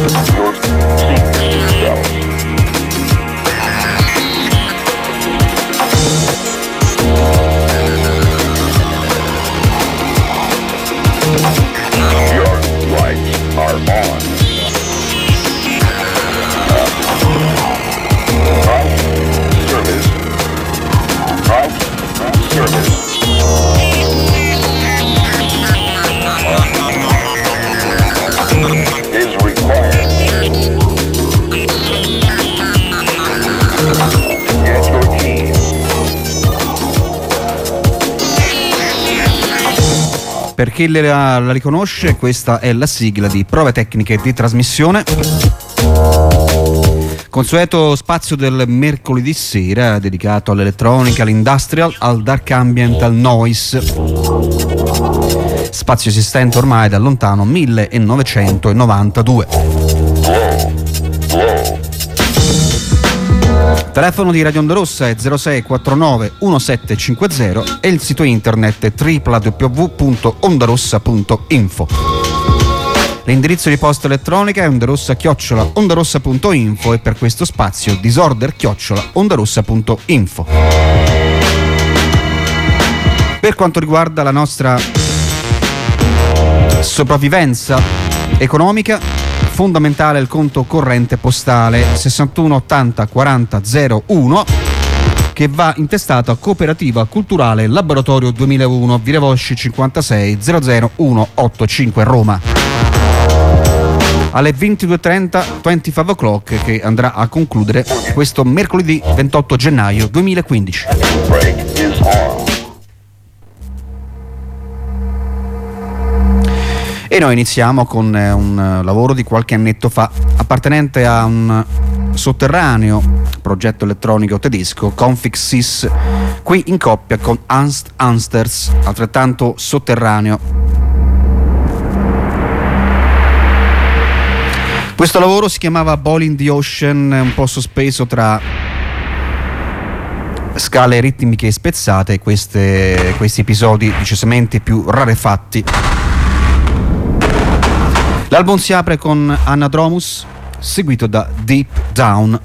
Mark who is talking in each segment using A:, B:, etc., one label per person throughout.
A: Per chi la riconosce, questa è la sigla di Prove tecniche di trasmissione. Consueto spazio del mercoledì sera dedicato all'elettronica, all'industrial, al dark ambient, al noise. Spazio esistente ormai dal lontano 1992. Telefono di Radio Onda Rossa è 0649 1750 e il sito internet è www.ondarossa.info. L'indirizzo di posta elettronica è ondarossa@ondarossa.info e per questo spazio disorder@ondarossa.info. Per quanto riguarda la nostra sopravvivenza economica, fondamentale il conto corrente postale 61 80 40 01 che va intestato a Cooperativa Culturale Laboratorio 2001, Via Vosci 56 00185 Roma. Alle 22:30 25 o'clock, che andrà a concludere questo mercoledì 28 gennaio 2015. E noi iniziamo con un lavoro di qualche annetto fa, appartenente a un sotterraneo progetto elettronico tedesco, Config Sys, qui in coppia con Ernst Ansters, altrettanto sotterraneo. Questo lavoro si chiamava Boiling the Ocean, un po' sospeso tra scale ritmiche spezzate e questi episodi decisamente più rarefatti. L'album si apre con Anadromus, seguito da Deep Down.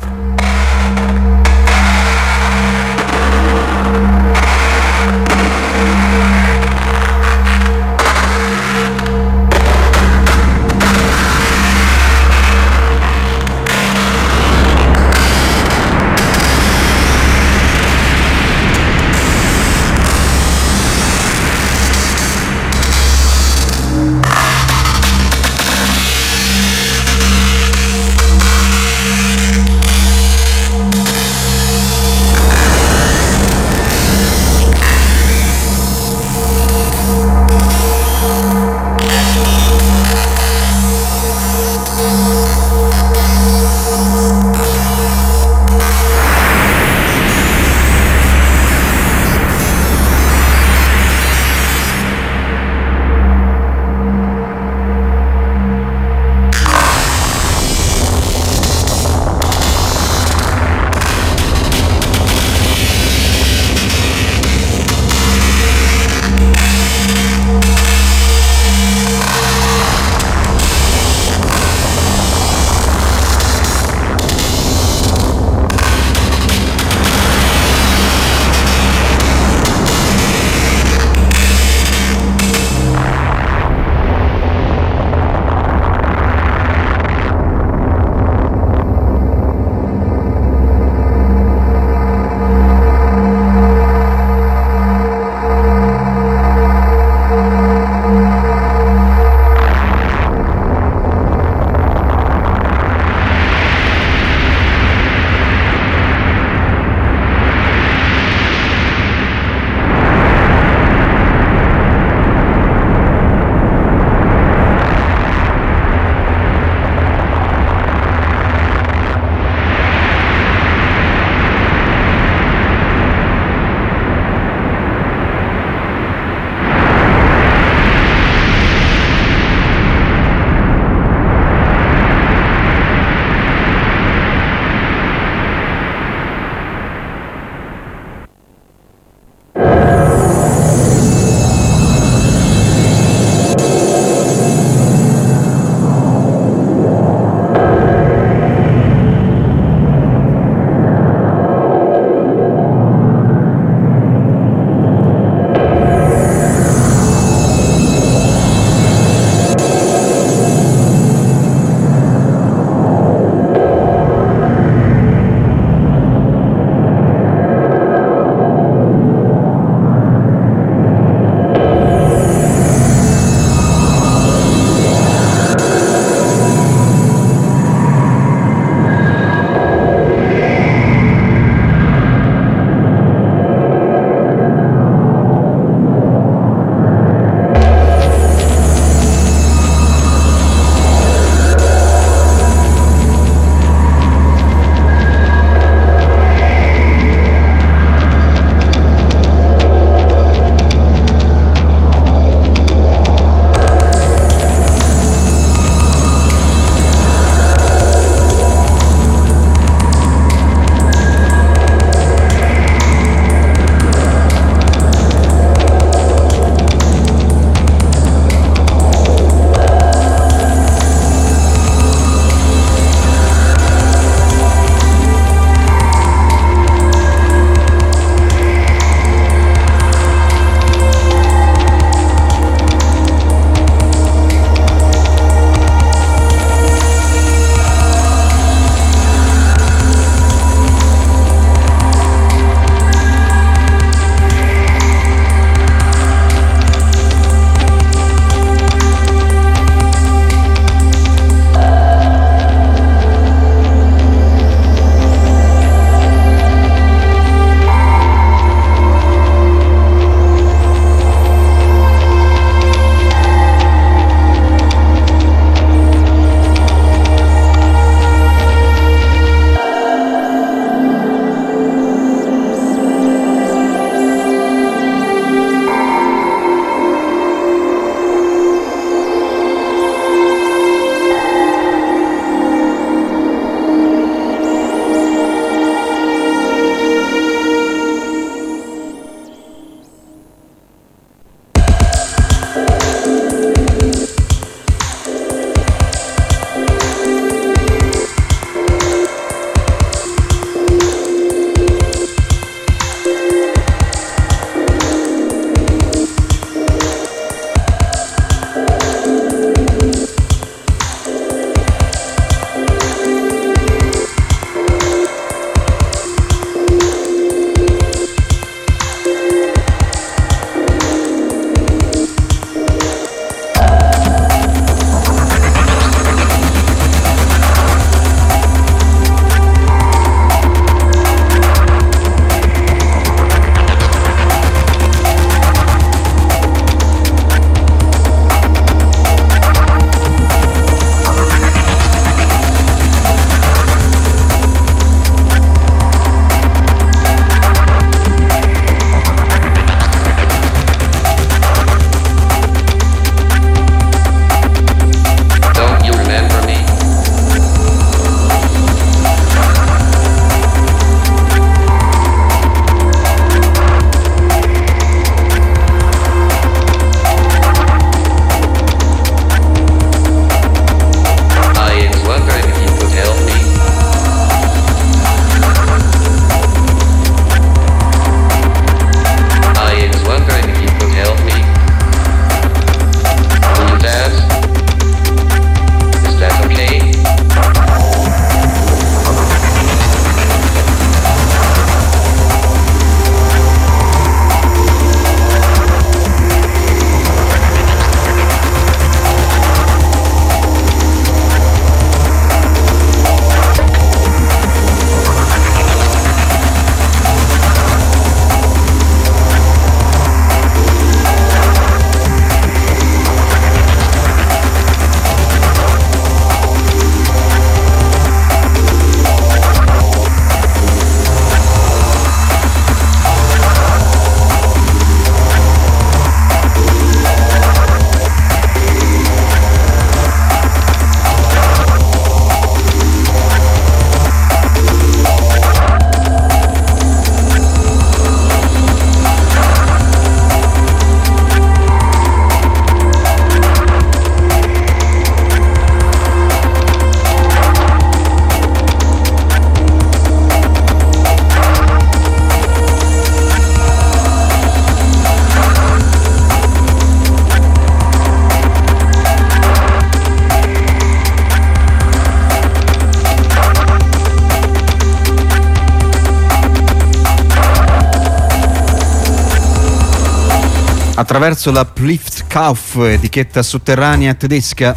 A: attraverso la Pliftkauf, etichetta sotterranea tedesca,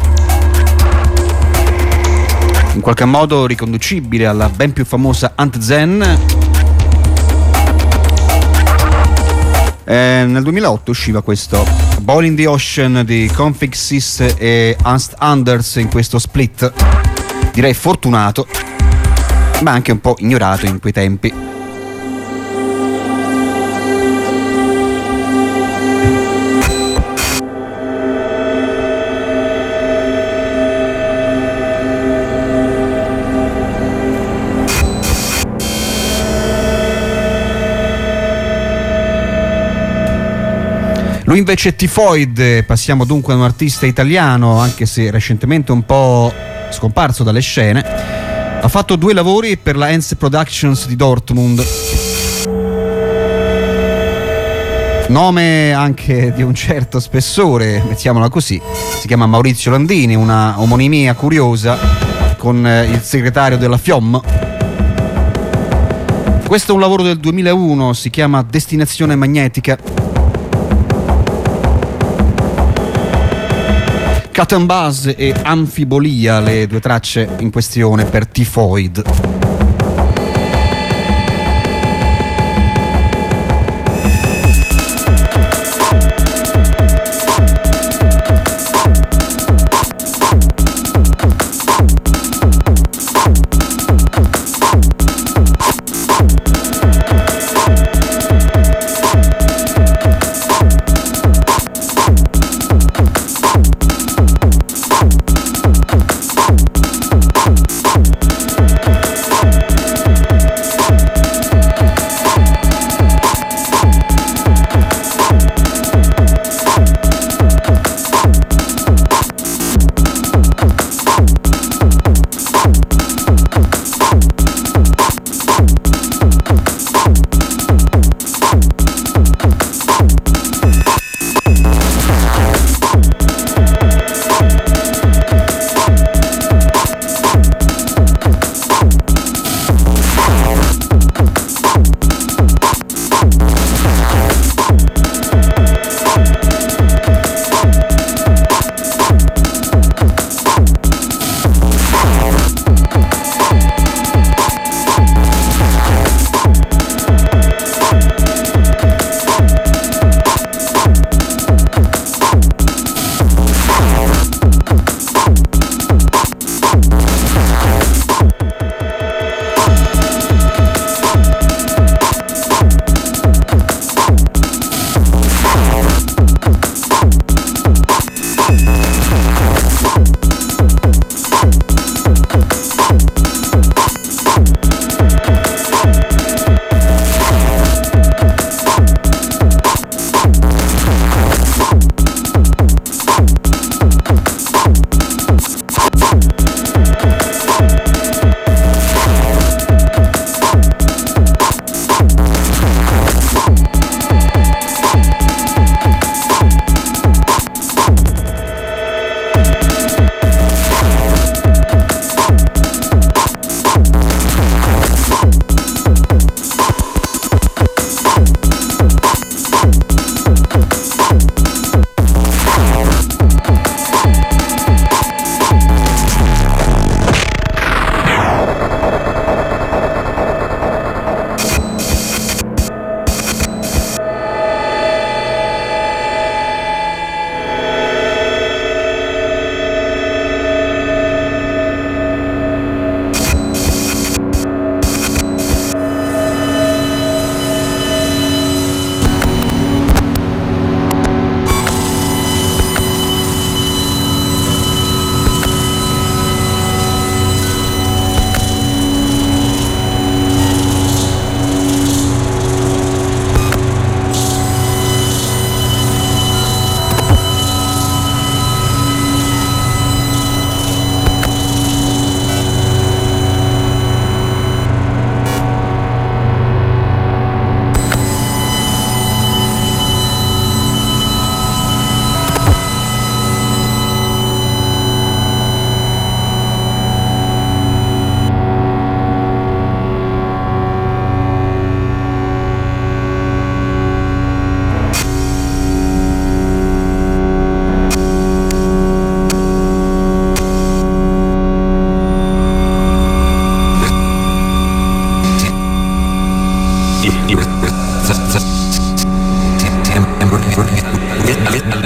A: in qualche modo riconducibile alla ben più famosa Antzen. Nel 2008 usciva questo Boiling the Ocean di Config Sys e Ernst Anders in questo split, direi fortunato ma anche un po' ignorato in quei tempi. Lui invece è Tifoid. Passiamo dunque a un artista italiano, anche se recentemente un po' scomparso dalle scene. Ha fatto 2 lavori per la Ense Productions di Dortmund, nome anche di un certo spessore, mettiamola così. Si chiama Maurizio Landini, una omonimia curiosa con il segretario della FIOM. Questo è un lavoro del 2001, si chiama Destinazione Magnetica. Cut and Buzz e Anfibolia, le 2 tracce in questione per Tifoid.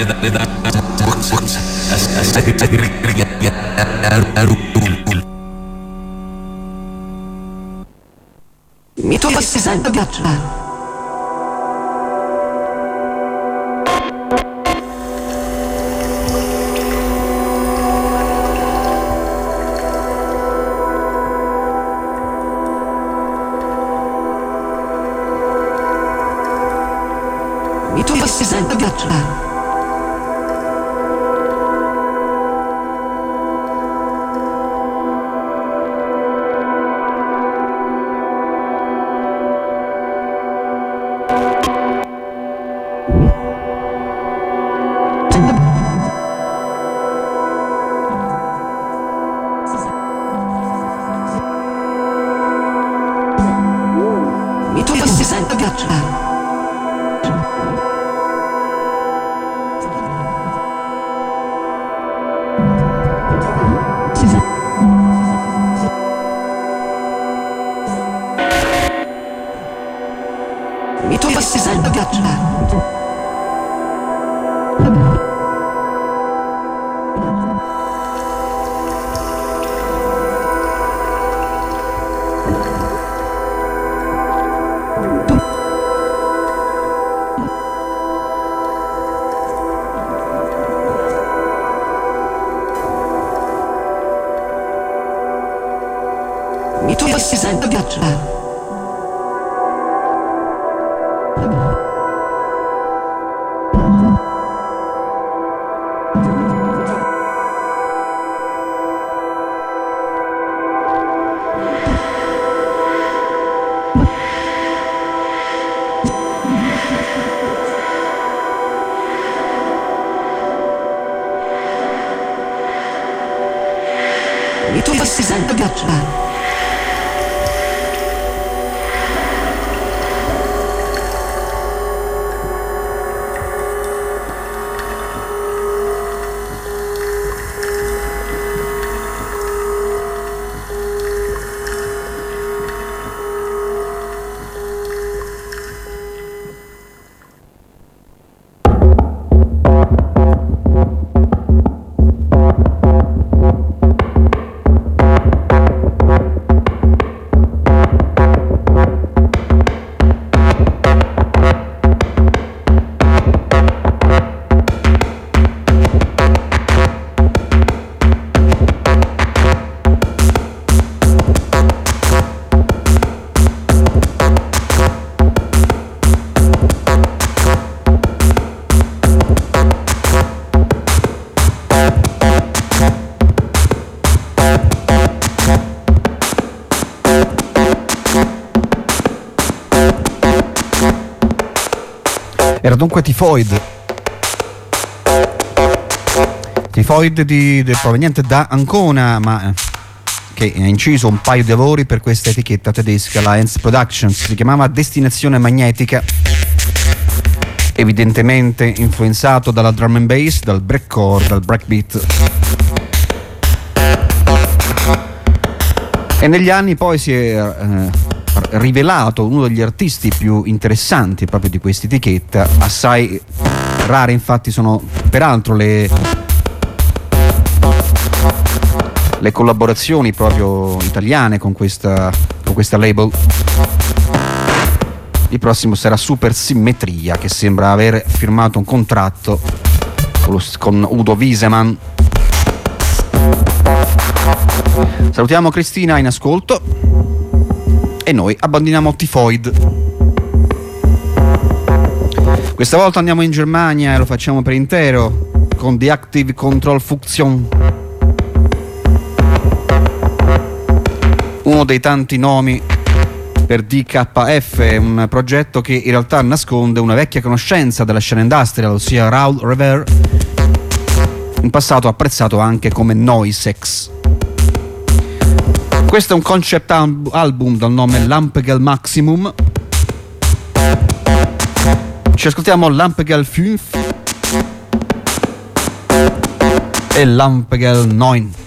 B: Mi tu si sento viaggiare. Mi tu si sento viaggiare. Mi tu si sento viaggiare. Mi tu si sento viaggiare. Mi tu si sento viaggiare. Mi tu si sento viaggiare.
A: Era dunque Tifoid proveniente da Ancona, ma che ha inciso un paio di lavori per questa etichetta tedesca, la Hens Productions. Si chiamava Destinazione Magnetica, evidentemente influenzato dalla drum and bass, dal breakcore, dal breakbeat. E negli anni poi si è rivelato uno degli artisti più interessanti proprio di questa etichetta. Assai rare infatti sono peraltro le collaborazioni proprio italiane con questa label. Il prossimo sarà Super Simmetria, che sembra aver firmato un contratto con Udo Wiesemann. Salutiamo Cristina in ascolto e noi abbandoniamo Tifoid. Questa volta andiamo in Germania e lo facciamo per intero con The Active Control Function, uno dei tanti nomi per DKF, un progetto che in realtà nasconde una vecchia conoscenza della scena industrial, ossia Raoul Revere, in passato apprezzato anche come Noisex. Questo è un concept album dal nome Lampegel Maximum. Ci ascoltiamo Lampegel 5 e Lampegel 9.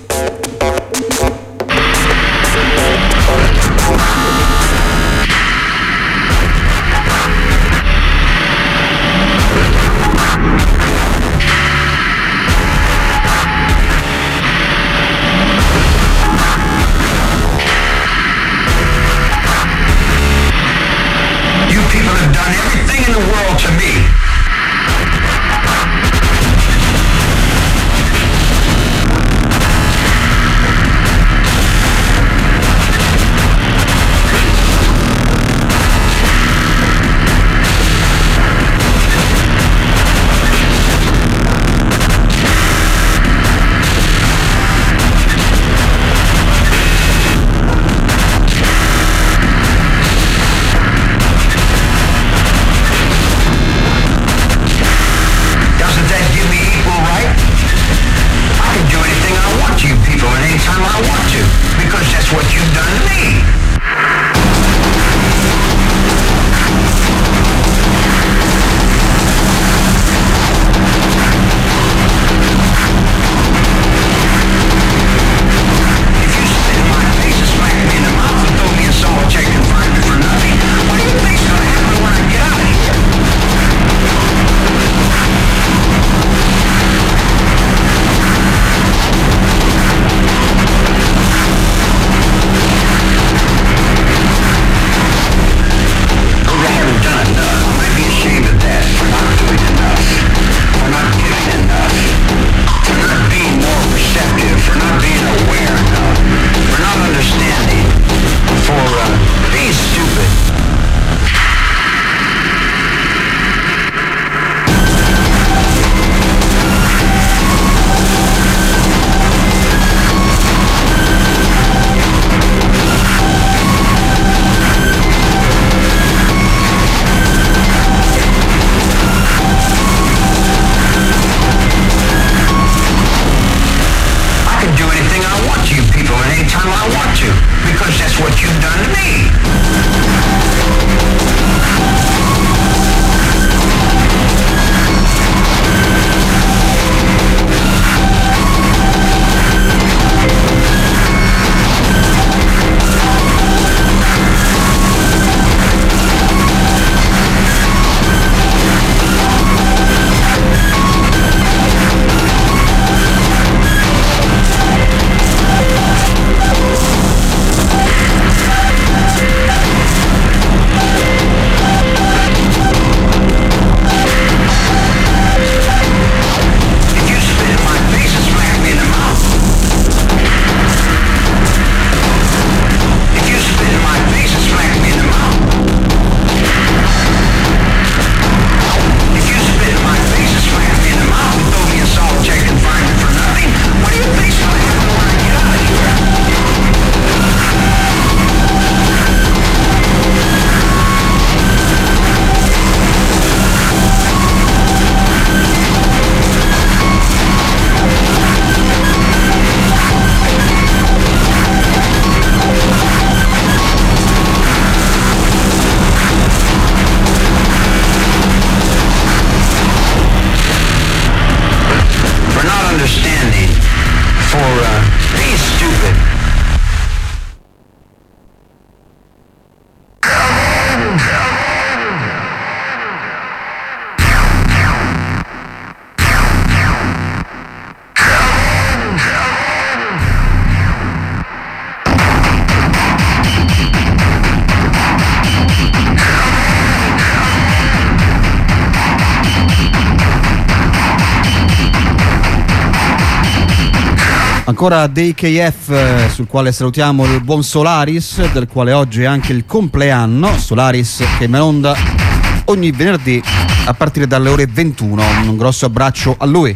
C: anytime I want to, because that's what you've done to me. Check and find me for nothing. What do you think's gonna happen when I get out of here? Maybe I haven't done enough. I might be ashamed of that for not doing enough, for not giving enough, for not being more receptive, for not being aware enough, for not understanding, for being stupid. I can do anything I want to you people at any time I want to, because that's what you've done to me.
A: Ancora dei KF, sul quale salutiamo il buon Solaris, del quale oggi è anche il compleanno. Solaris che è in onda ogni venerdì a partire dalle ore 21. Un grosso abbraccio a lui.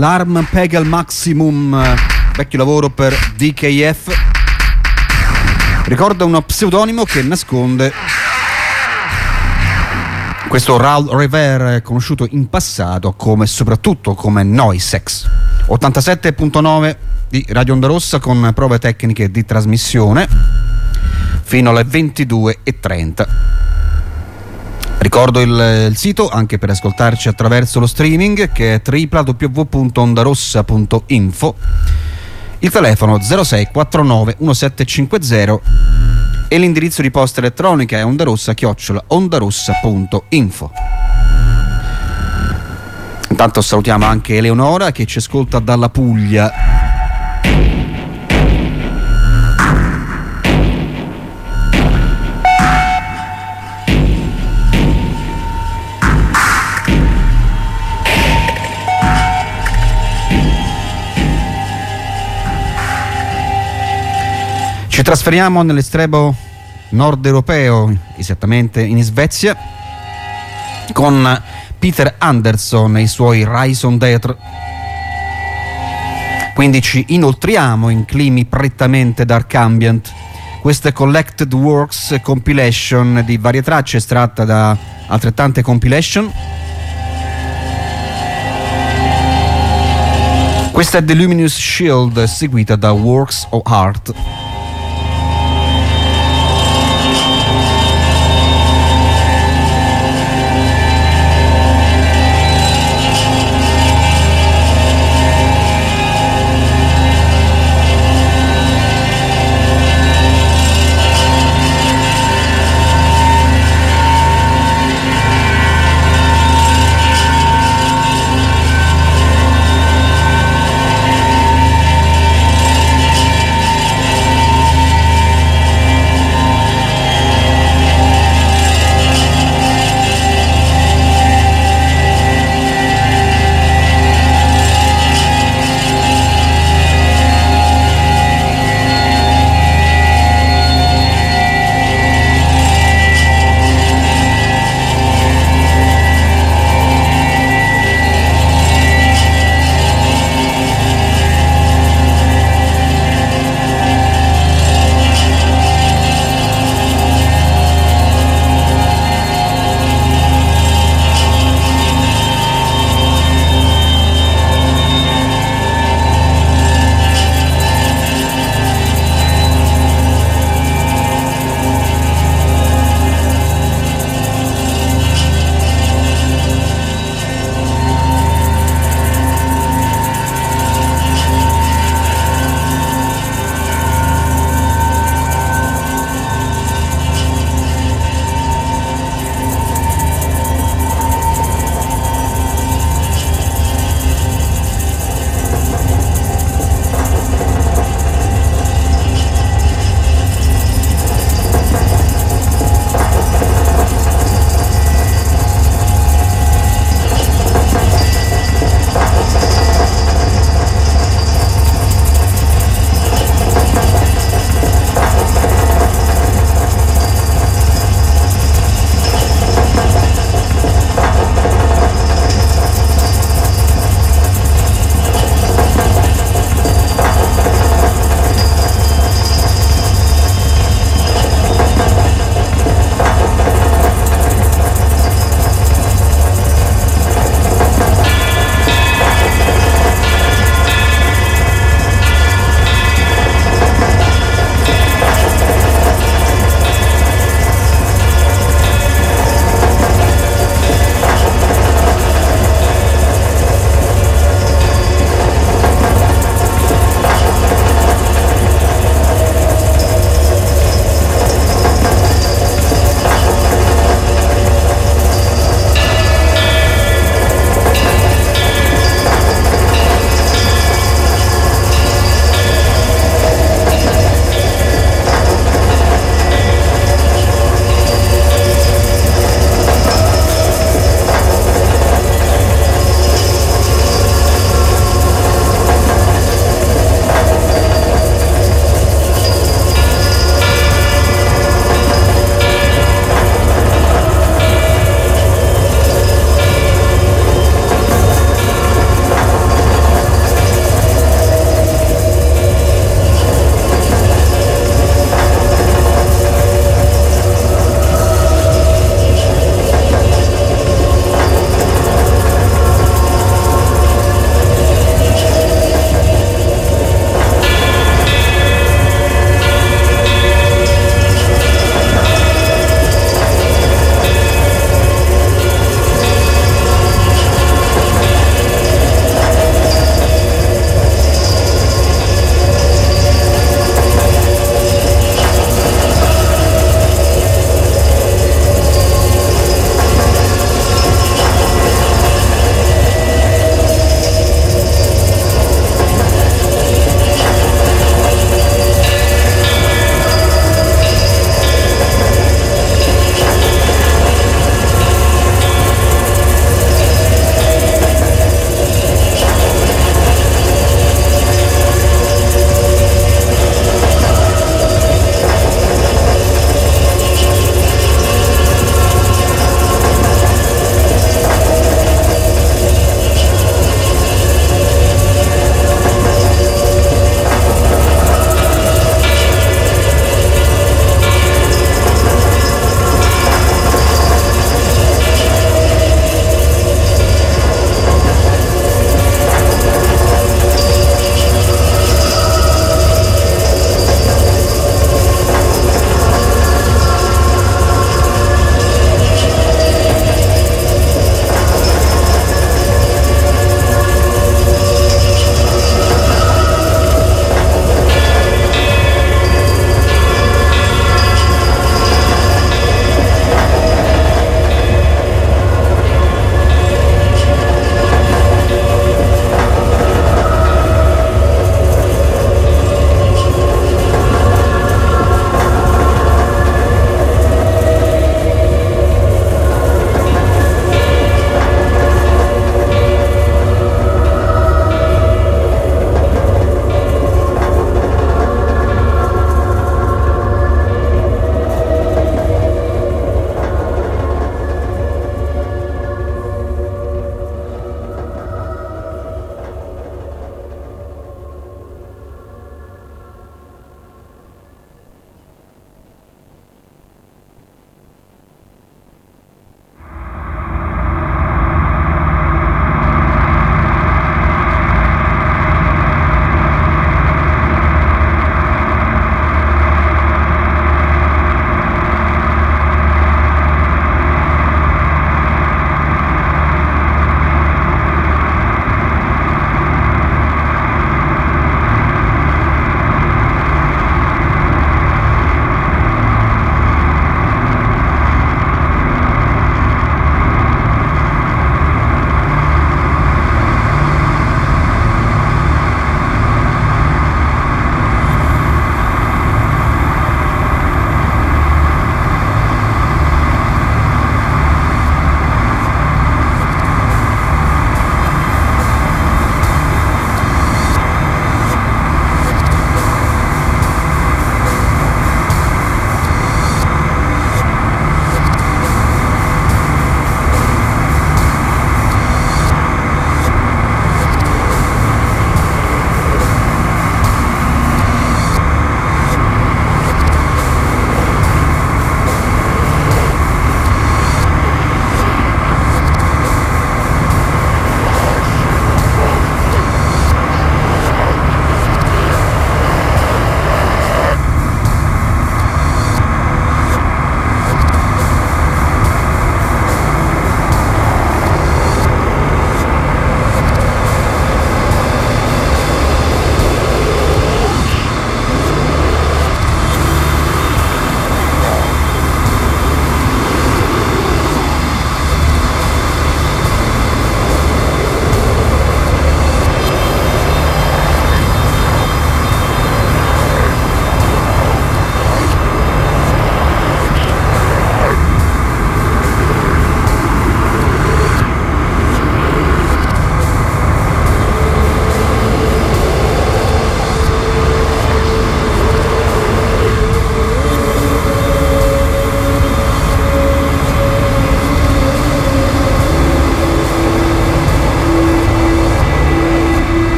A: l'Arm Pegel Maximum, vecchio lavoro per DKF. Ricorda uno pseudonimo che nasconde questo Raul Revere, conosciuto in passato soprattutto come Noisex. 87.9 di Radio Onda Rossa con prove tecniche di trasmissione fino alle 22:30. Ricordo il sito anche per ascoltarci attraverso lo streaming, che è www.ondarossa.info, il telefono 0649 1750 e l'indirizzo di posta elettronica è ondarossa@ondarossa.info. Intanto salutiamo anche Eleonora che ci ascolta dalla Puglia. Ci trasferiamo nell'estremo nord europeo, esattamente in Svezia, con Peter Anderson e i suoi Rise on Death. Quindi ci inoltriamo in climi prettamente dark ambient. Questa Collected Works compilation di varie tracce estratta da altrettante compilation. Questa è The Luminous Shield, seguita da Works of Art.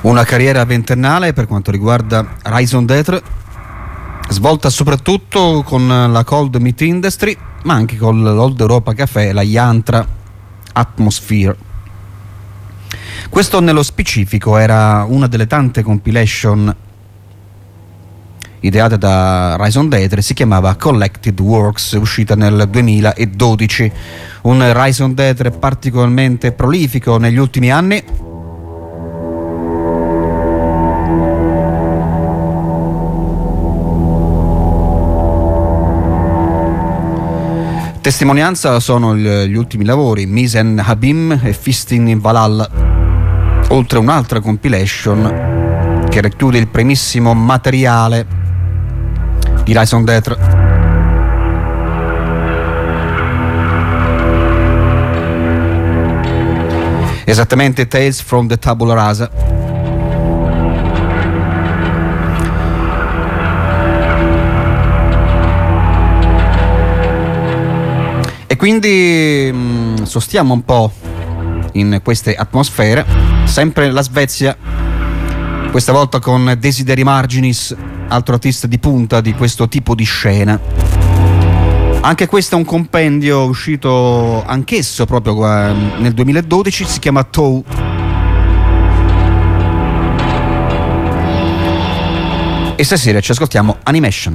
A: Una carriera ventennale per quanto riguarda Raison d'être, svolta soprattutto con la Cold Meat Industry, ma anche con l'Old Europa Café e la Yantra Atmosphere. Questo nello specifico era una delle tante compilation ideate da Raison d'être, si chiamava Collected Works, uscita nel 2012. Un Raison d'être particolarmente prolifico negli ultimi anni. Testimonianza sono gli ultimi lavori Misen Habim e Fistin in Valhalla, oltre un'altra compilation che racchiude il primissimo materiale di Raison d'être. Esattamente Tales from the Tabula Rasa. E quindi sostiamo un po' in queste atmosfere, sempre la Svezia, questa volta con Desideri Marginis, altro artista di punta di questo tipo di scena. Anche questo è un compendio uscito anch'esso proprio nel 2012, si chiama Toe. E stasera ci ascoltiamo Animation.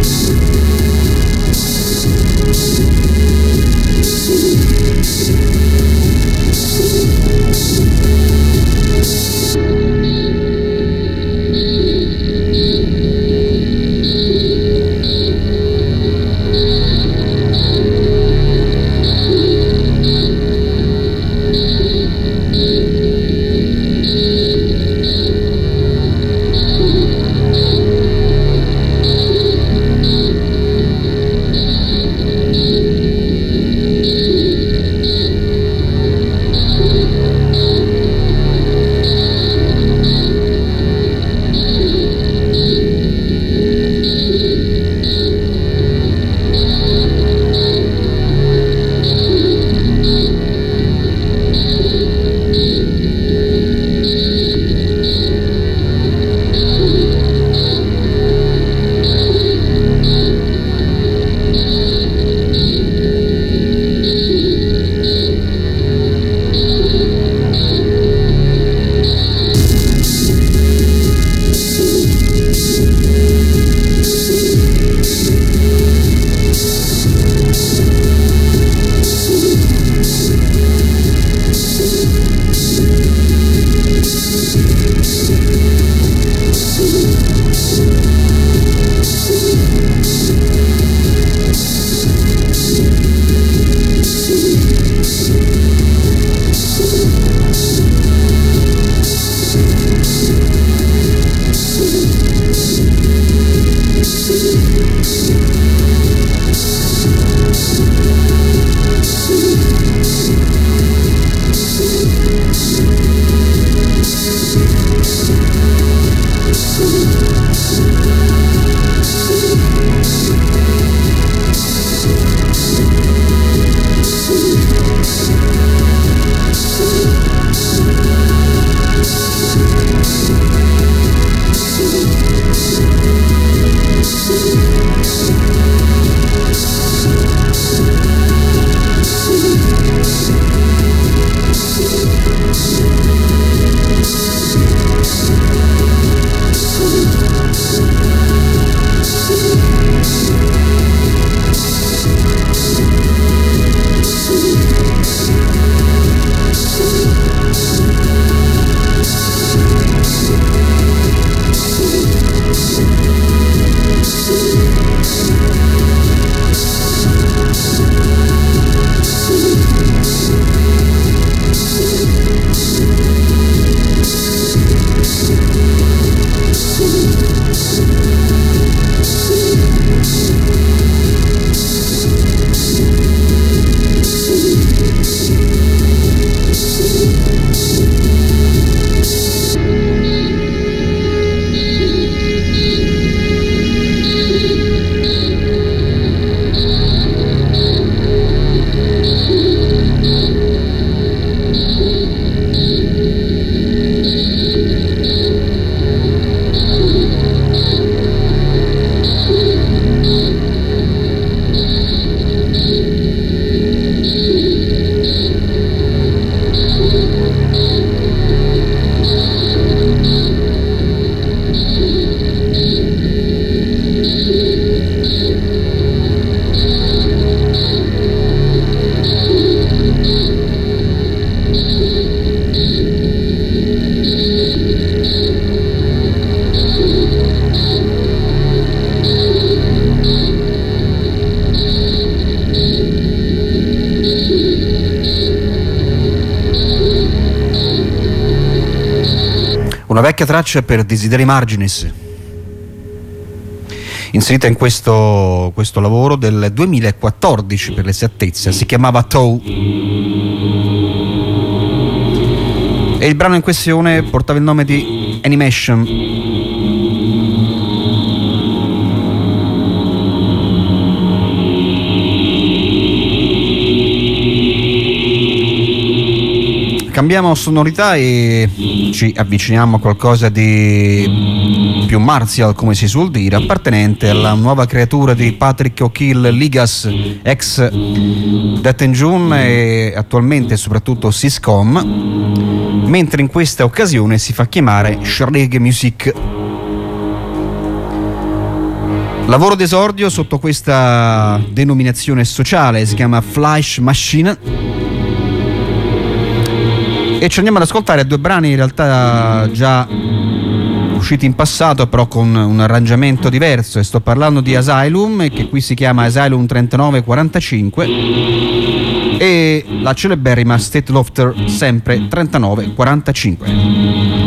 A: Una vecchia traccia per Desideri Marginis, inserita in questo lavoro del 2014 per l'esattezza, si chiamava Toe e il brano in questione portava il nome di Animation. Cambiamo sonorità e ci avviciniamo a qualcosa di più martial, come si suol dire, appartenente alla nuova creatura di Patrick O'Keefe Ligas, ex Death and June e attualmente soprattutto Syscom, mentre in questa occasione si fa chiamare Shredge Music. Lavoro d'esordio sotto questa denominazione sociale, si chiama Fleisch Machine, e ci andiamo ad ascoltare due brani in realtà già usciti in passato, però con un arrangiamento diverso, e sto parlando di Asylum, che qui si chiama Asylum 3945, e la celeberrima State Lofter, sempre 3945.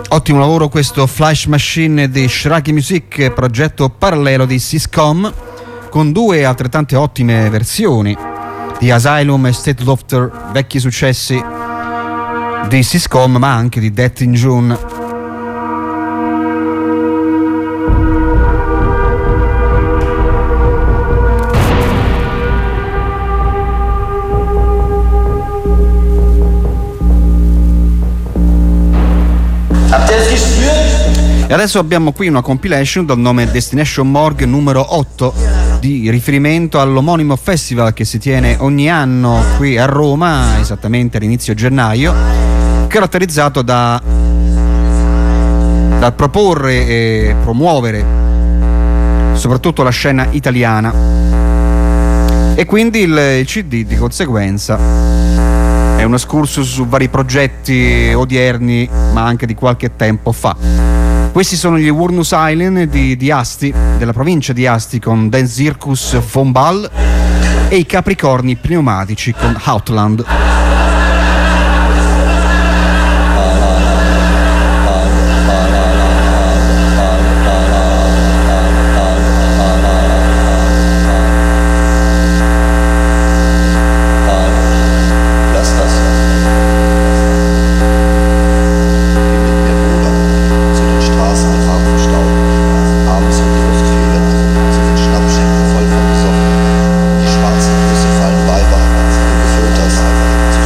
A: Ottimo lavoro questo Flash Machine di Shraki Music, progetto parallelo di Syscom, con due altrettante ottime versioni di Asylum e State Laughter, vecchi successi di Syscom ma anche di Death in June. E adesso abbiamo qui una compilation dal nome Destination Morgue numero 8, di riferimento all'omonimo festival che si tiene ogni anno qui a Roma, esattamente all'inizio gennaio, caratterizzato dal proporre e promuovere soprattutto la scena italiana. E quindi il CD di conseguenza è un excursus su vari progetti odierni ma anche di qualche tempo fa. Questi sono gli Wurnus Island di Asti, della provincia di Asti, con Dan Circus von Ball, e i Capricorni Pneumatici con Outland.
D: Schwarzen Flüsse fallen Weiber, gefüllt das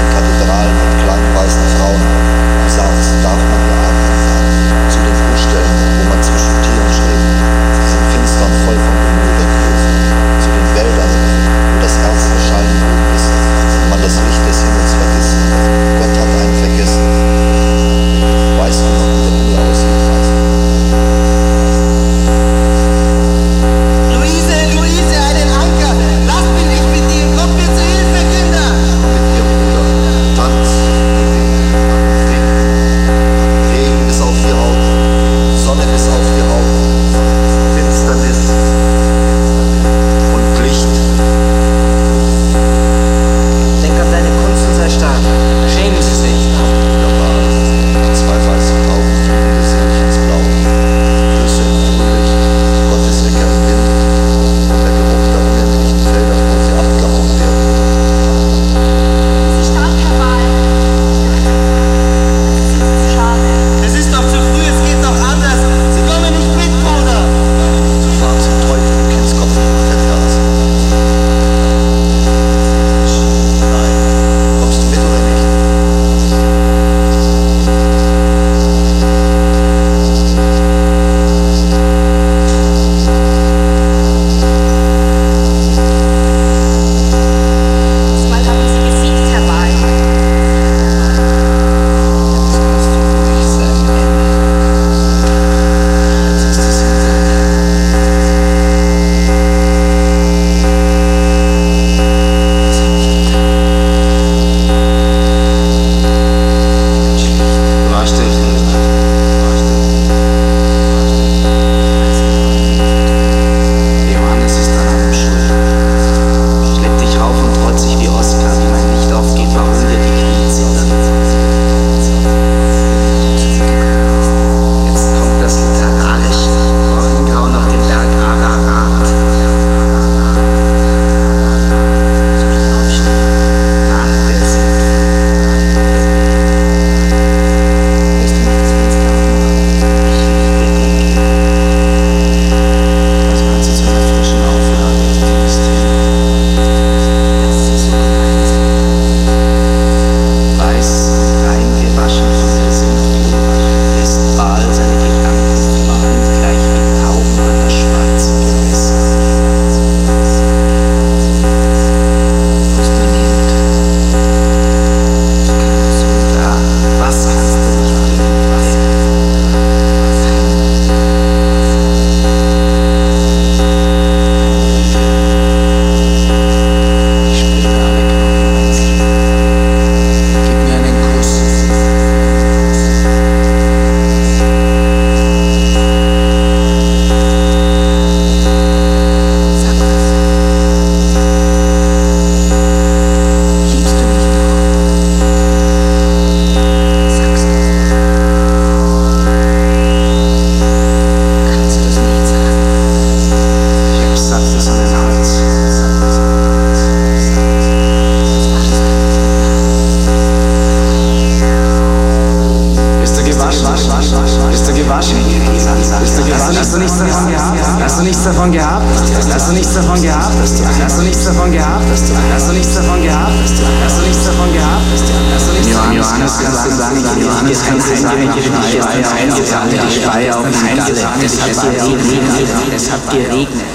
D: Bist du gewaschen? Bist du gewaschen? Hast du nichts davon gehabt? Hast du nichts davon gehabt? Hast du nichts davon gehabt? Hast du nichts davon gehabt? Hast du nichts davon gehabt? Hast du nichts davon gehabt? Hast du nichts davon gehabt? Johannes kannst du sagen, Johannes kannst du sagen, die Speyer auf dem Galle. Es hat geregnet. Es hat geregnet.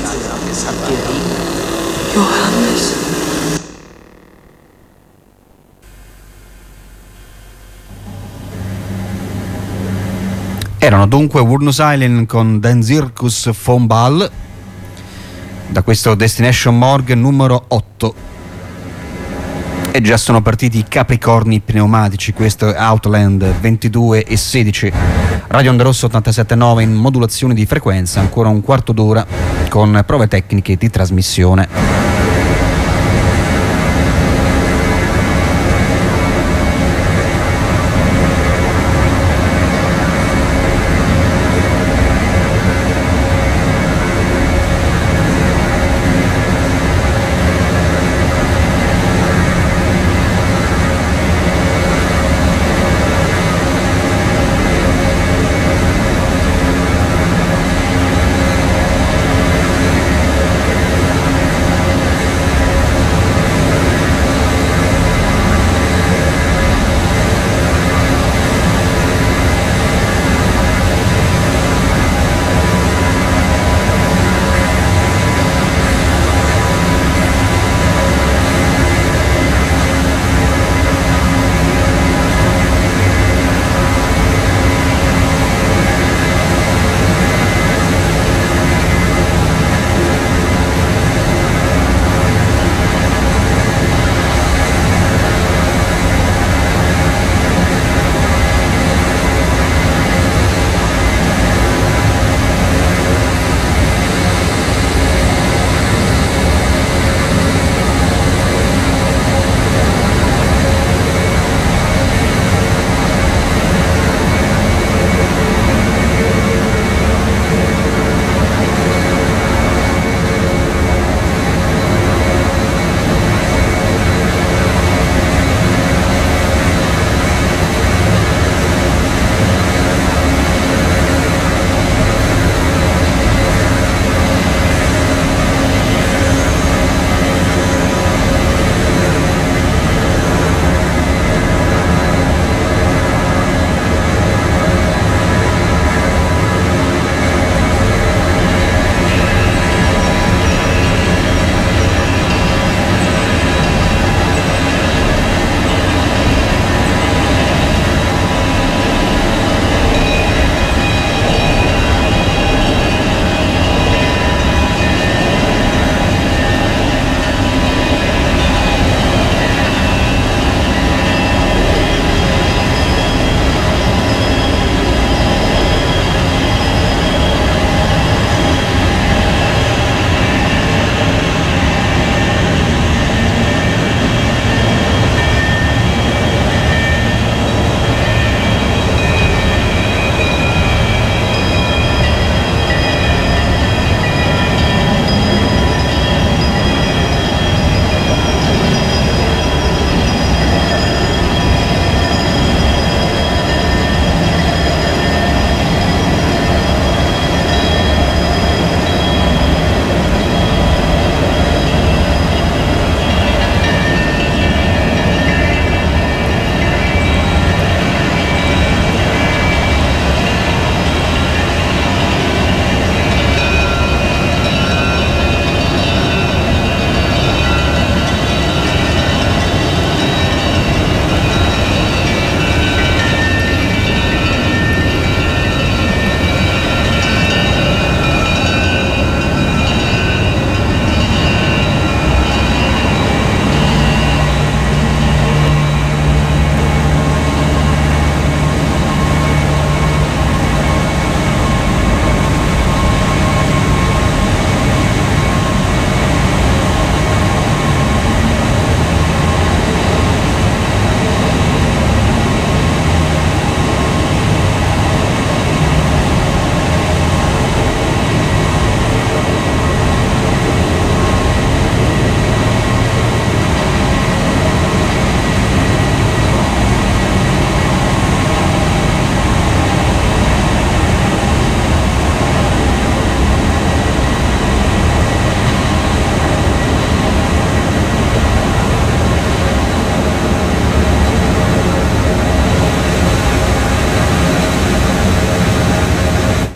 B: Johannes.
A: Erano dunque Wurnus Island con Den Circus von Ball da questo Destination Morgue numero 8. E già sono partiti i Capricorni pneumatici, questo è Outland 22 e 16. Radio Onda Rossa 87.9 in modulazione di frequenza, ancora un quarto d'ora con prove tecniche di trasmissione.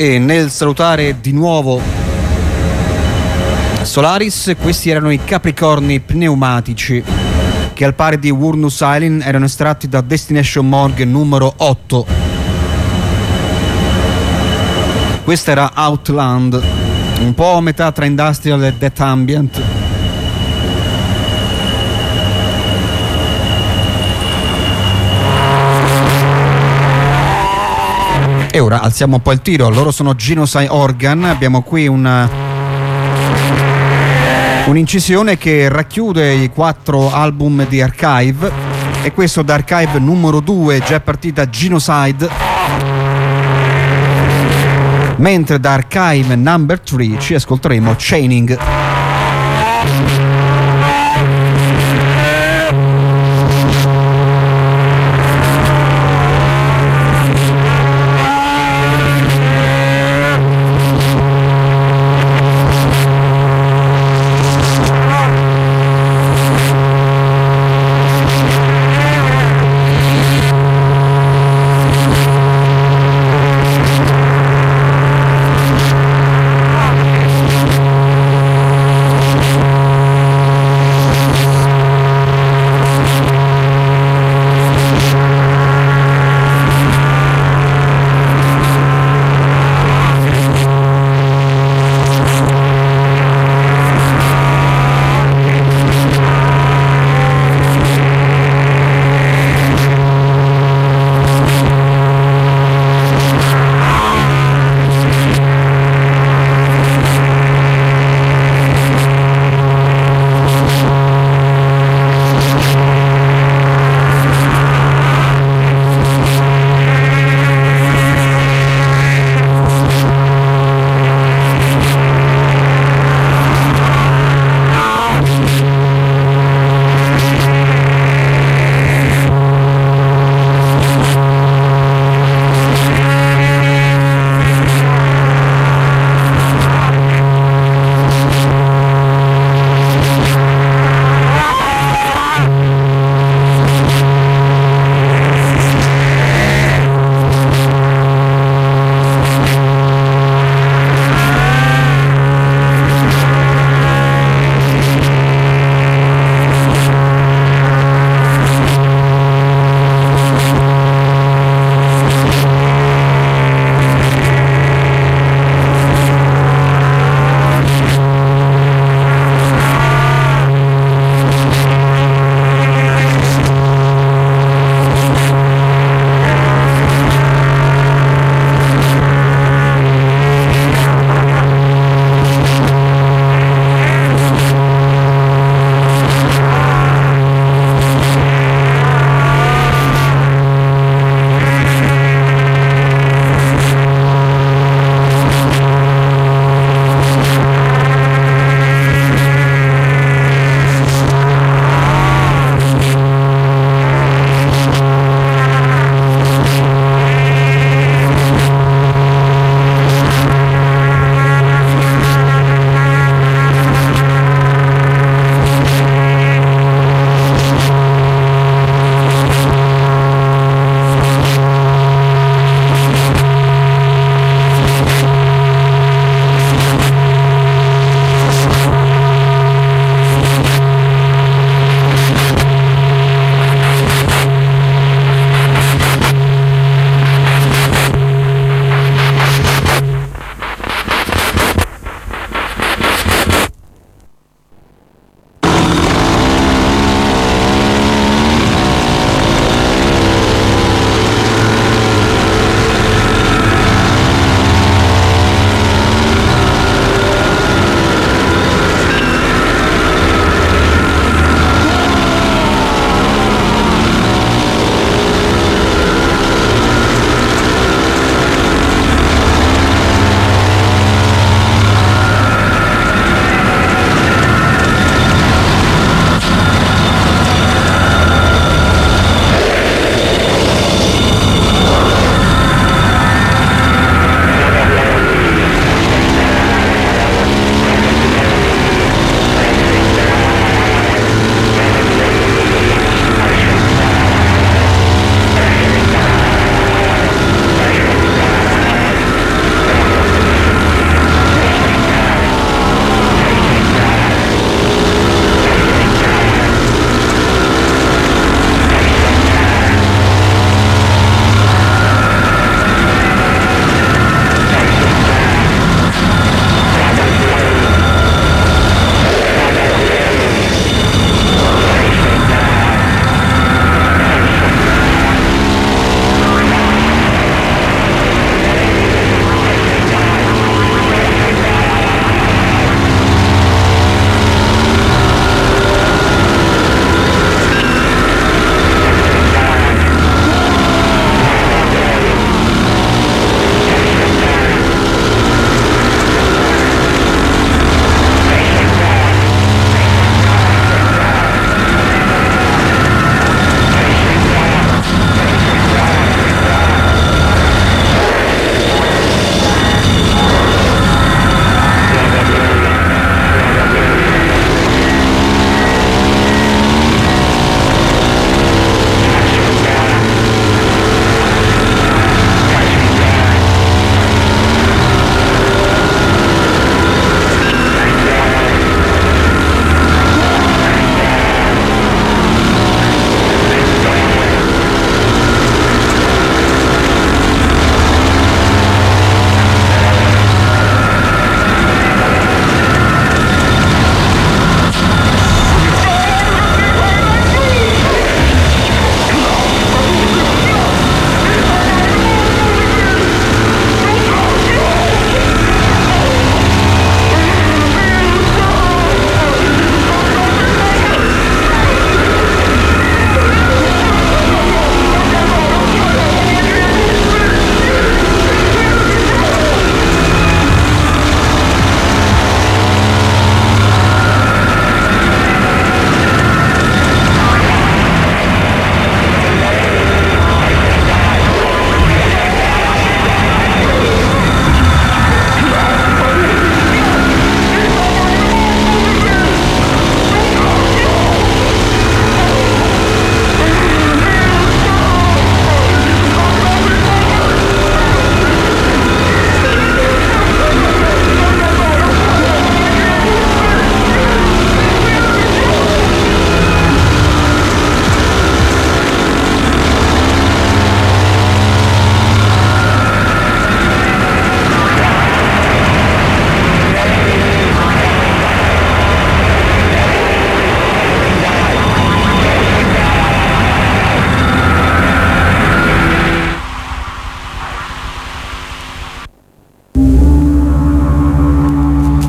A: E nel salutare di nuovo Solaris, questi erano i Capricorni pneumatici che al pari di Wurnus Island erano estratti da Destination Morg numero 8. Questa era Outland, un po' a metà tra industrial e death ambient. E ora alziamo un po' il tiro, loro sono Genocide Organ, abbiamo qui un'incisione che racchiude i 4 album di Archive, e questo da Archive numero 2 già è partita Genocide, mentre da Archive number 3 ci ascolteremo Chaining.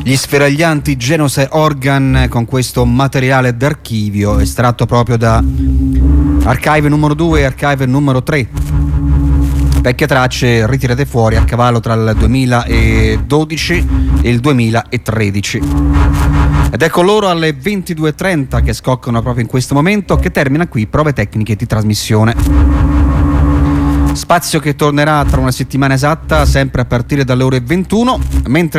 A: Gli sferaglianti Genose Organ con questo materiale d'archivio estratto proprio da Archive numero 2 e Archive numero 3. Vecchie tracce ritirate fuori a cavallo tra il 2012 e il 2013. Ed ecco loro alle 22.30 che scoccano proprio in questo momento, che termina qui Prove tecniche di trasmissione. Spazio che tornerà tra una settimana esatta, sempre a partire dalle ore 21, mentre